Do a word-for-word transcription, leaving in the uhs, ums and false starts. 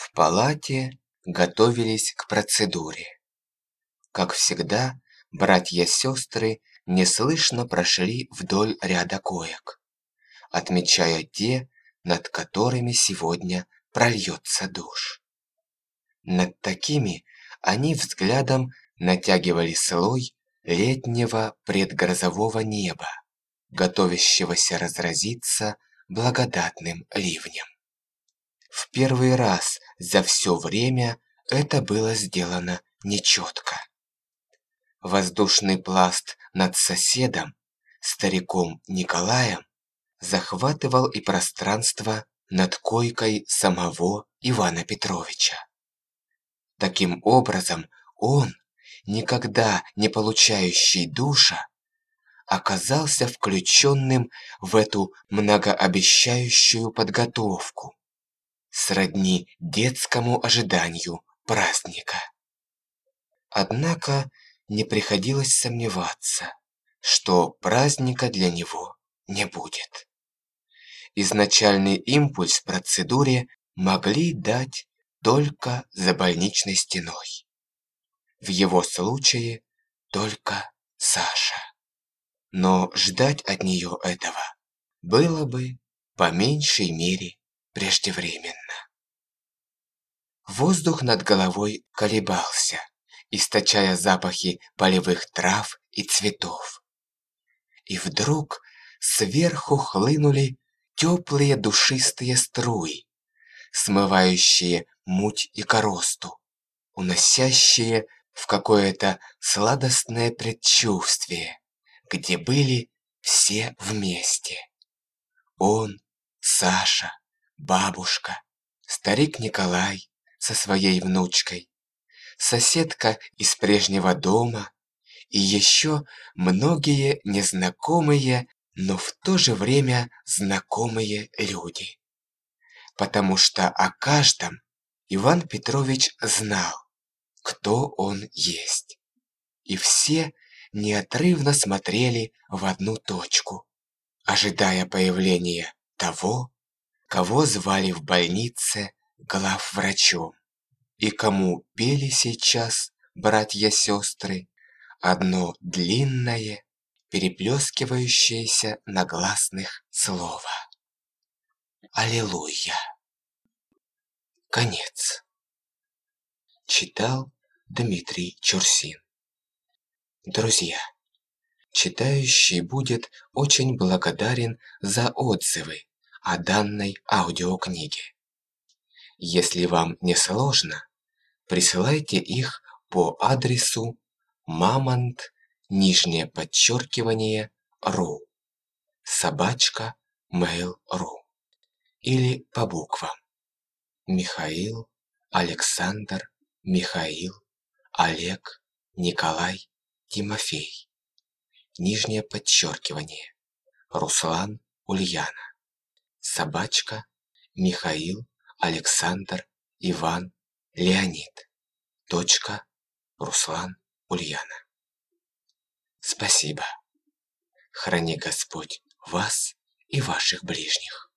В палате готовились к процедуре. Как всегда, братья-сестры неслышно прошли вдоль ряда коек, отмечая те, над которыми сегодня прольется душ. Над такими они взглядом натягивали слой летнего предгрозового неба, готовящегося разразиться благодатным ливнем. В первый раз за все время это было сделано нечетко. Воздушный пласт над соседом, стариком Николаем, захватывал и пространство над койкой самого Ивана Петровича. Таким образом, он, никогда не получающий душа, оказался включенным в эту многообещающую подготовку, сродни детскому ожиданию праздника. Однако не приходилось сомневаться, что праздника для него не будет. Изначальный импульс процедуре могли дать только за больничной стеной. В его случае только Саша. Но ждать от нее этого было бы по меньшей мере преждевременно. Воздух над головой колебался, источая запахи полевых трав и цветов. И вдруг сверху хлынули теплые душистые струи, смывающие муть и коросту, уносящие в какое-то сладостное предчувствие, где были все вместе. Он, Саша, бабушка, старик Николай со своей внучкой, соседка из прежнего дома и еще многие незнакомые, но в то же время знакомые люди. Потому что о каждом Иван Петрович знал, кто он есть. И все неотрывно смотрели в одну точку, ожидая появления того, кого звали в больнице главврачом, и кому пели сейчас братья-сестры одно длинное, переплескивающееся на гласных слово. Аллилуйя. Конец. Читал Дмитрий Чурсин. Друзья, читающий будет очень благодарен за отзывы о данной аудиокниге. Если вам не сложно, присылайте их по адресу мамонт, нижнее подчеркивание, ру, собачка, mail.ru или по буквам Михаил, Александр, Михаил, Олег, Николай, Тимофей, нижнее подчеркивание, Руслан, Ульяна, собачка, Михаил, Александр, Иван, Леонид, точка, Руслан, Ульяна. Спасибо. Храни Господь вас и ваших ближних.